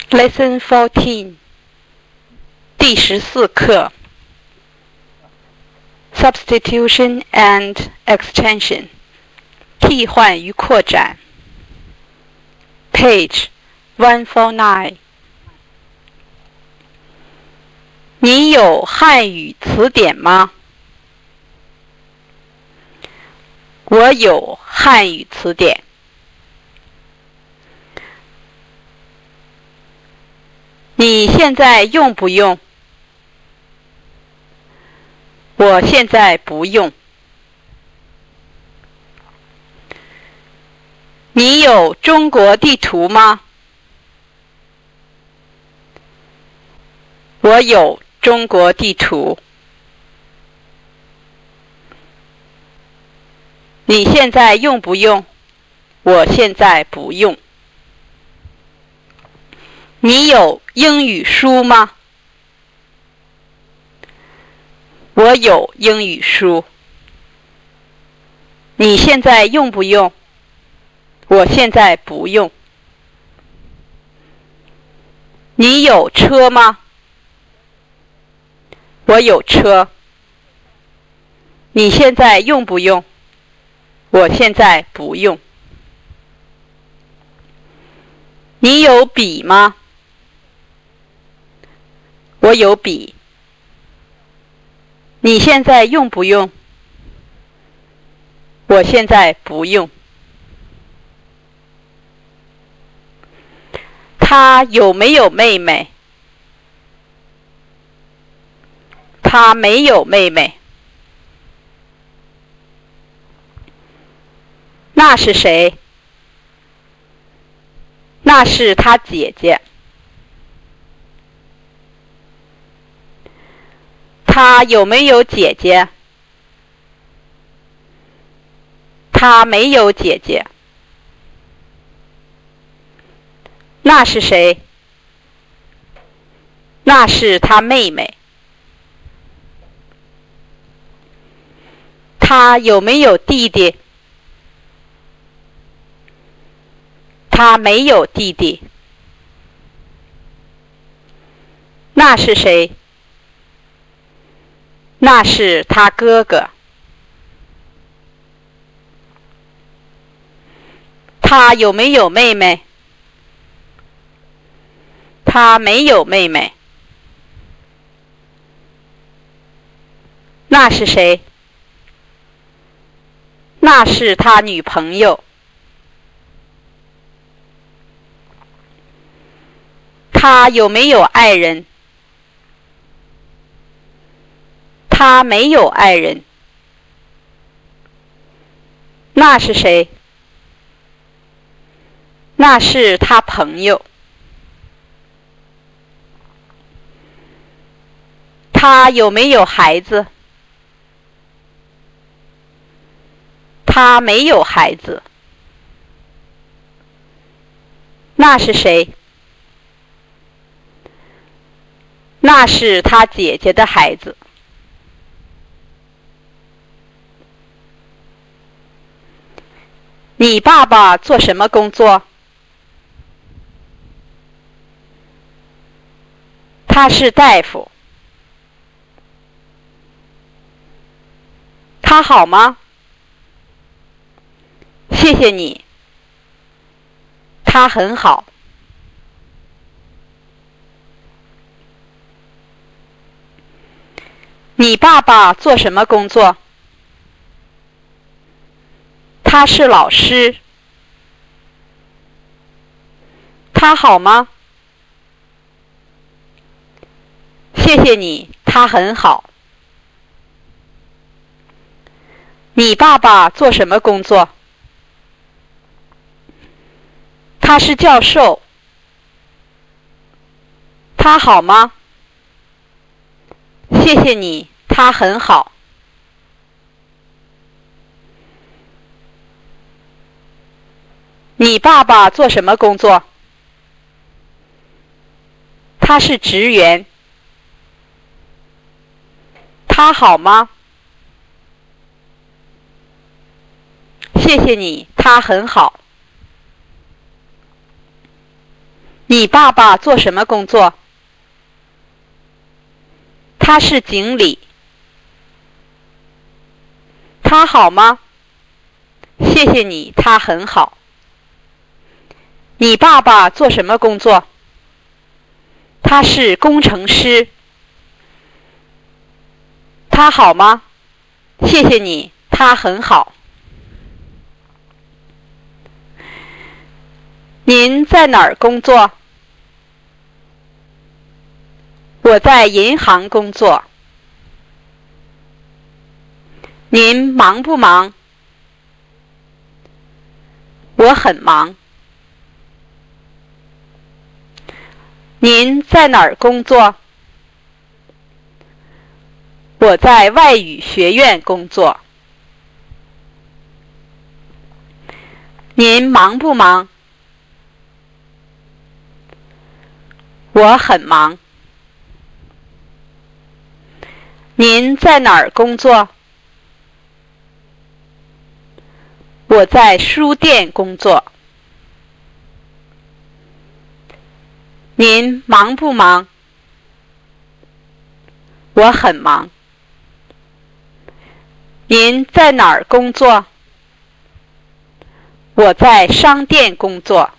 Lesson 14第14课 Substitution and Extension 替换与扩展 Page 149你有汉语词典吗？我有汉语词典。你现在用不用？我现在不用。你有中国地图吗？我有中国地图。你现在用不用？我现在不用。你有英语书吗？我有英语书。你现在用不用？我现在不用。你有车吗？我有车。你现在用不用？我现在不用。你有笔吗？我有笔。你现在用不用？我现在不用。他有没有妹妹？他没有妹妹。那是谁？那是他姐姐。他有没有姐姐？他没有姐姐。那是谁？那是他妹妹。他有没有弟弟？他没有弟弟。那是谁？那是他哥哥。他有没有妹妹？他没有妹妹。那是谁？那是他女朋友。他有没有爱人？他没有爱人。那是谁？那是他朋友。他有没有孩子？他没有孩子。那是谁？那是他姐姐的孩子。你爸爸做什么工作？他是大夫。他好吗？谢谢你。他很好。你爸爸做什么工作？他是老师。他好吗？谢谢你，他很好。你爸爸做什么工作？他是教授。他好吗？谢谢你，他很好。你爸爸做什么工作？他是职员。他好吗？谢谢你，他很好。 你爸爸做什么工作？他是经理。他好吗？谢谢你，他很好。你爸爸做什么工作？他是工程师。他好吗？谢谢你，他很好。您在哪儿工作？我在银行工作。您忙不忙？我很忙。您在哪儿工作？我在外语学院工作。您忙不忙？我很忙。您在哪儿工作？我在书店工作。您忙不忙？我很忙。您在哪儿工作？我在商店工作。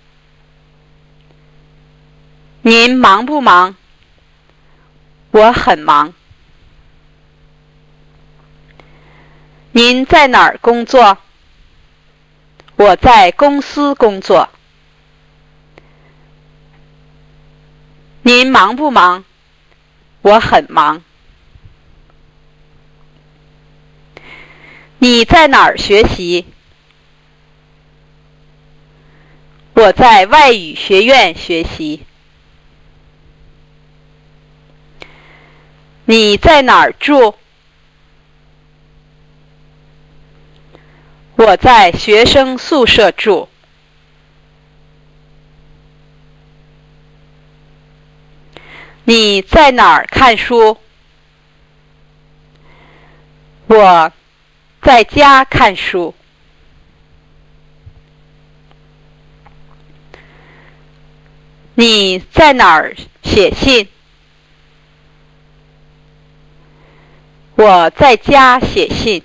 您忙不忙？我很忙。您在哪儿工作？我在公司工作。您忙不忙？我很忙。你在哪儿学习？我在外语学院学习。你在哪儿住？我在学生宿舍住。你在哪儿看书？我在家看书。你在哪儿写信？我在家写信。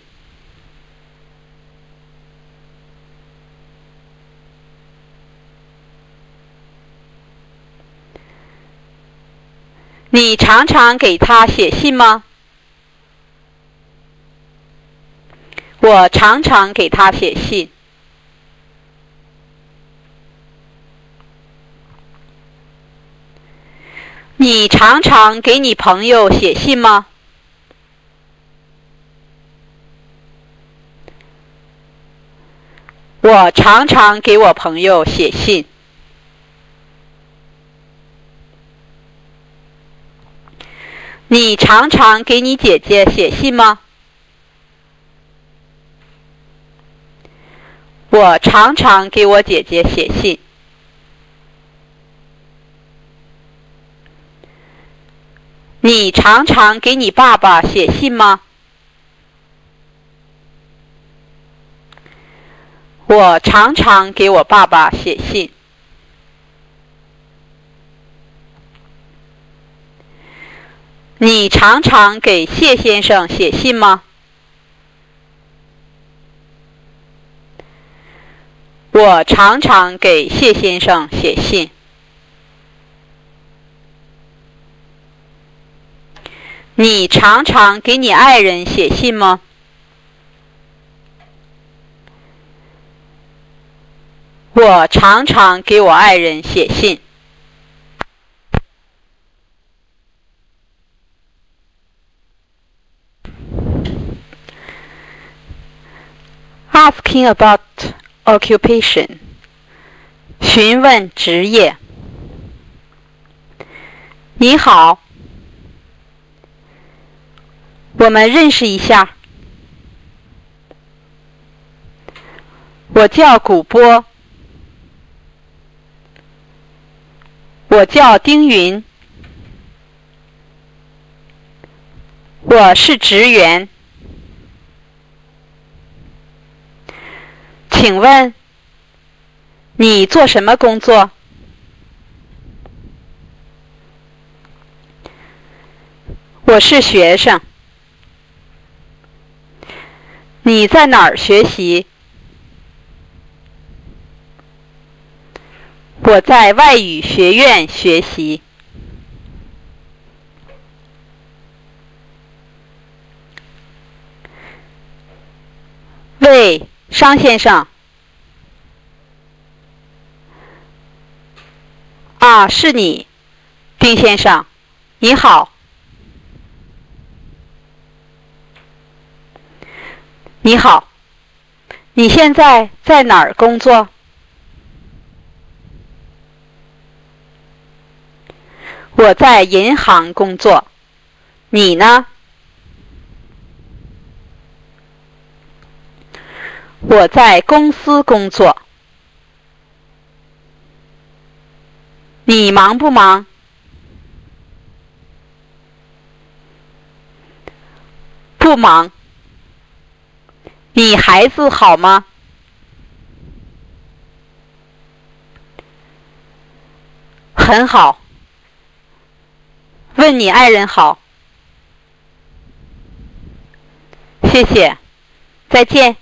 你常常给他写信吗？我常常给他写信。你常常给你朋友写信吗？我常常给我朋友写信。你常常给你姐姐写信吗？我常常给我姐姐写信。你常常给你爸爸写信吗？我常常给我爸爸写信。你常常给谢先生写信吗？我常常给谢先生写信。你常常给你爱人写信吗？我常常给我爱人写信。Asking about occupation. 询问职业。你好，我们认识一下。我叫古波。我叫丁云。我是职员。请问你做什么工作？ 我是学生。你在哪儿学习？我在外语学院学习。喂，商先生。啊，是你，丁先生，你好。你好，你现在在哪儿工作？我在银行工作。你呢？我在公司工作。你忙不忙？不忙。你孩子好吗？很好。问你爱人好。谢谢。再见。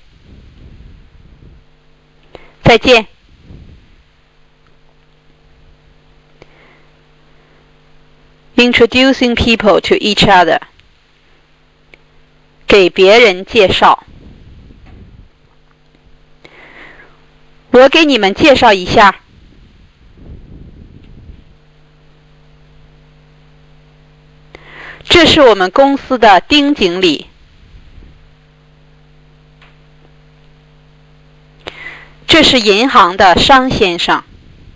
再见。Introducing people to each other. 给别人介绍。我给你们介绍一下。这是我们公司的丁经理。这是银行的商先生。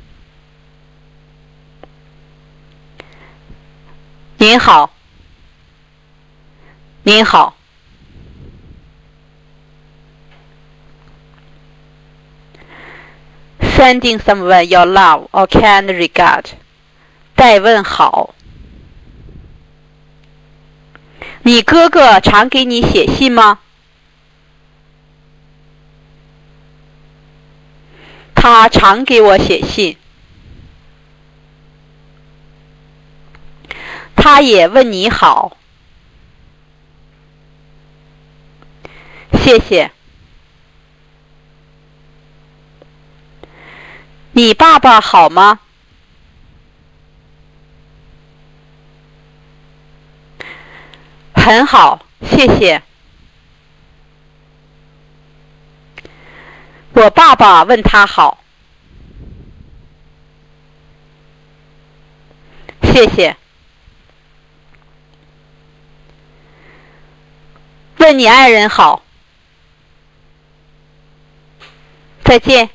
您好。您好。Sending someone your love or kind regard. 代问好。你哥哥常给你写信吗？他常给我写信。他也问你好。谢谢。你爸爸好吗？很好，谢谢。我爸爸问他好。谢谢。问你爱人好。再见。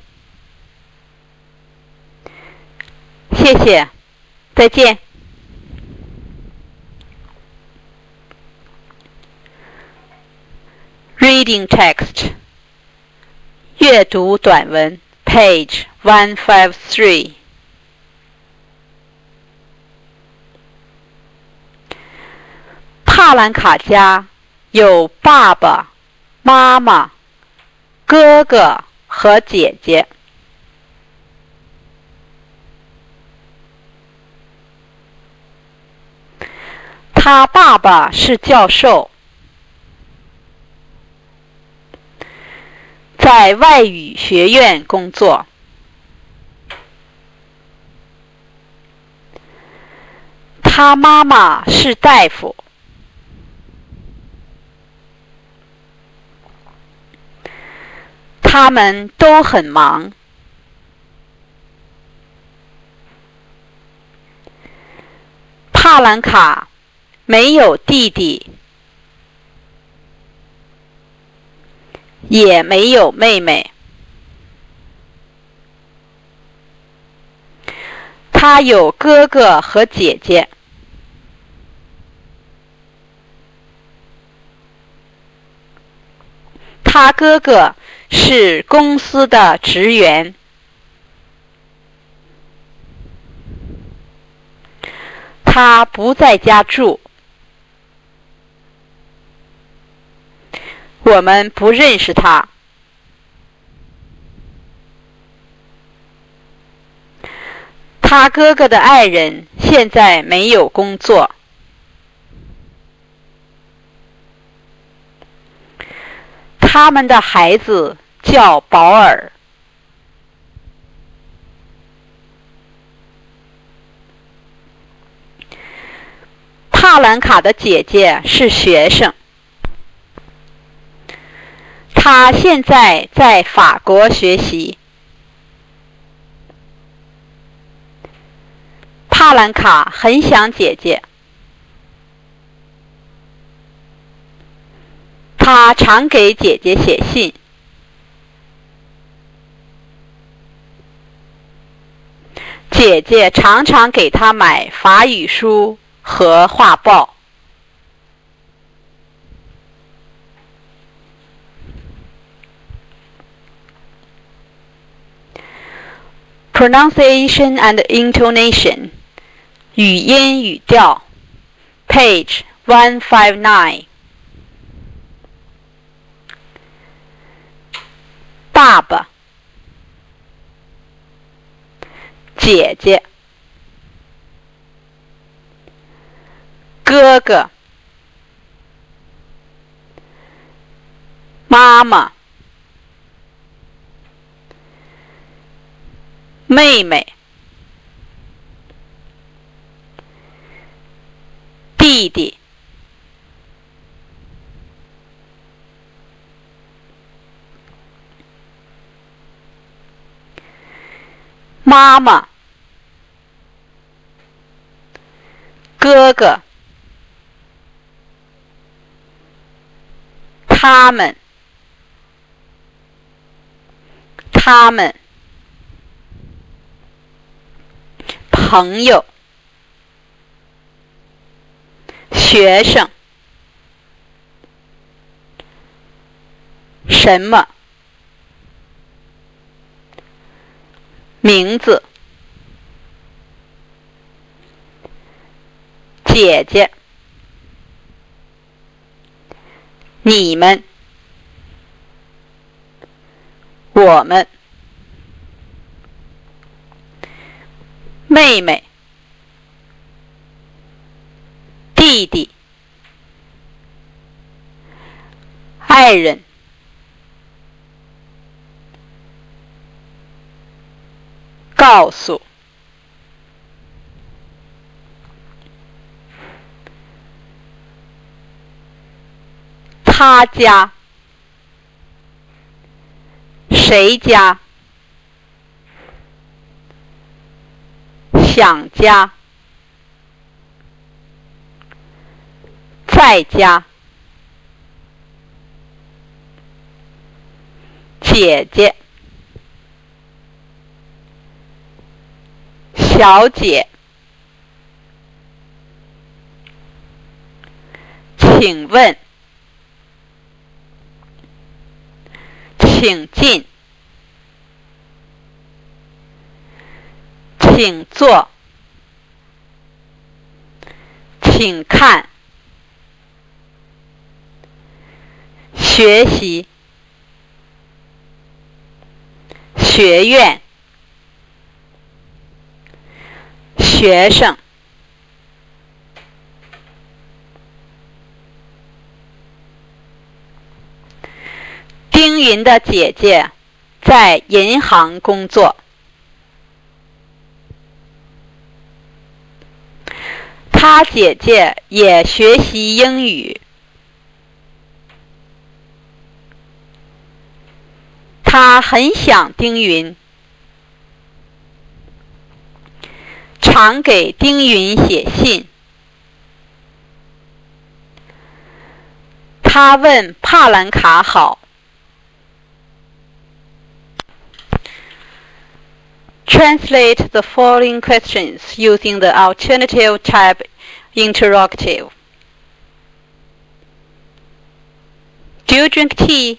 谢谢。再见。Reading text. 阅读短文 Page 153。帕兰卡家有爸爸、妈妈、哥哥和姐姐。他爸爸是教授，在外语学院工作。他妈妈是大夫。他们都很忙。帕兰卡没有弟弟，也没有妹妹。他有哥哥和姐姐。他哥哥是公司的职员。他不在家住。我们不认识他。他哥哥的爱人现在没有工作。 他们的孩子叫保尔。帕兰卡的姐姐是学生，她现在在法国学习。帕兰卡很想姐姐，他常给姐姐写信。姐姐常常给他买法语书和画报。Pronunciation and intonation 语音语调 Page 159。爸爸，姐姐，哥哥，妈妈，妹妹，弟弟，妈妈，哥哥，他们，朋友，学生，什么，名字，姐姐，你们，我们，妹妹，弟弟，爱人，告诉，他家，谁家，想家，在家，姐姐，小姐，请问，请进，请坐，请看，学习，学院，学生。丁云的姐姐在银行工作，她姐姐也学习英语。她很想丁云，常给丁云写信。她问帕兰卡好。Translate the following questions using the alternative type interrogative. Do you drink tea?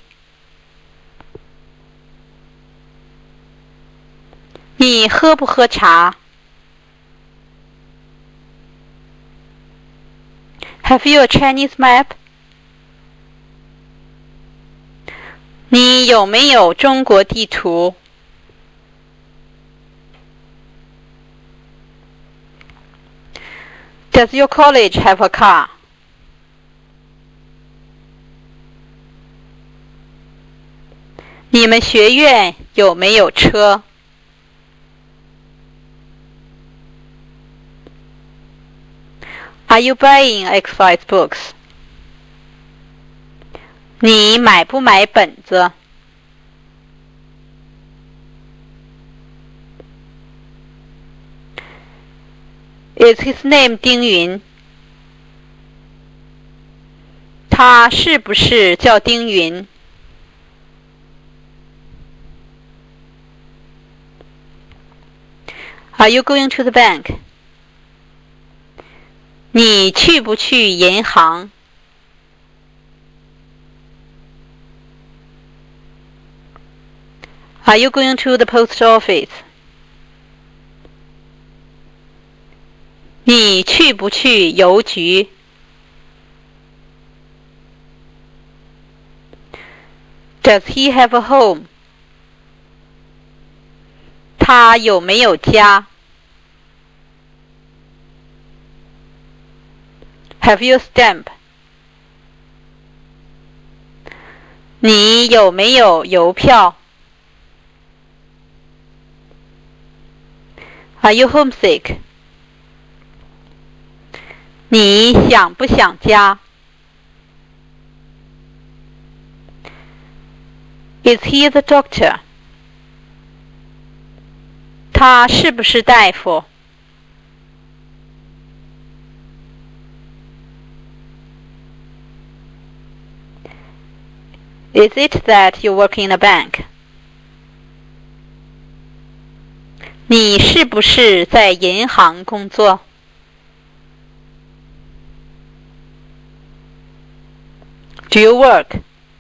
你喝不喝茶？ Have you a Chinese map? 你有没有中国地图？ Does your college have a car? 你们学院有没有车？ Are you buying exercise books? 你买不买本子？ Is his name 丁云？他是不是叫丁云？ Are you going to the bank? 你去不去银行？ Are you going to the post office? 你去不去邮局？ Does he have a home? 他有没有家？ Have you a stamp? 你有没有邮票？ Are you homesick? 你想不想家？ Is he the doctor? 他是不是大夫？ Is it that you work in a bank? 你是不是在银行工作？ Do you work?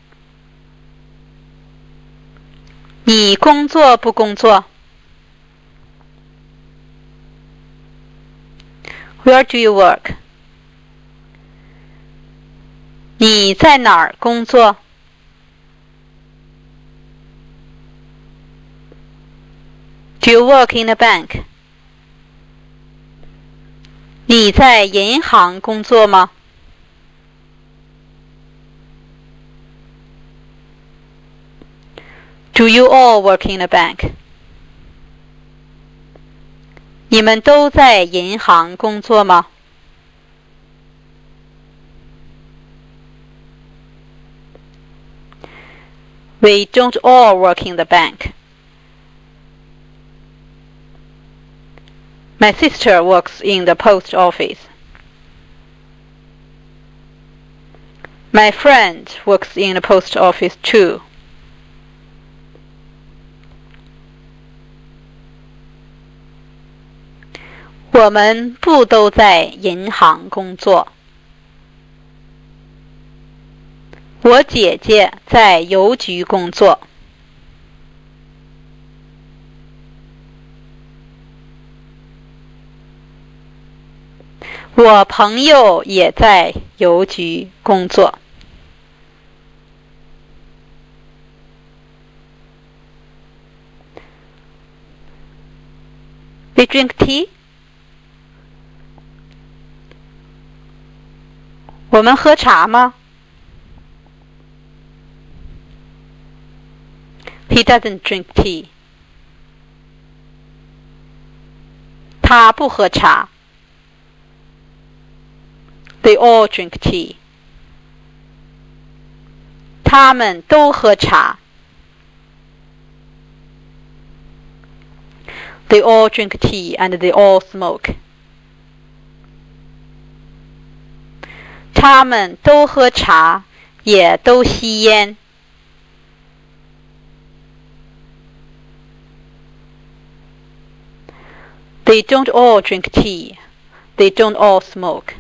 你工作不工作？ Where do you work? 你在哪儿工作？ Do you work in a bank? 你在银行工作吗？ Do you all work in a bank? 你们都在银行工作吗？ We don't all work in the bank. My sister works in the post office. My friend works in the post office too. 我们不都在银行工作。我姐姐在邮局工作。我朋友也在邮局工作。We drink tea. 我们喝茶吗？ He doesn't drink tea. 他不喝茶。They all drink tea. 他们都喝茶。They all drink tea and they all smoke. 他们都喝茶，也都吸烟。They don't all drink tea. They don't all smoke.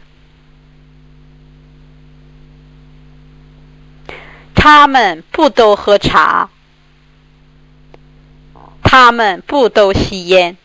他们不都喝茶。他们不都吸烟。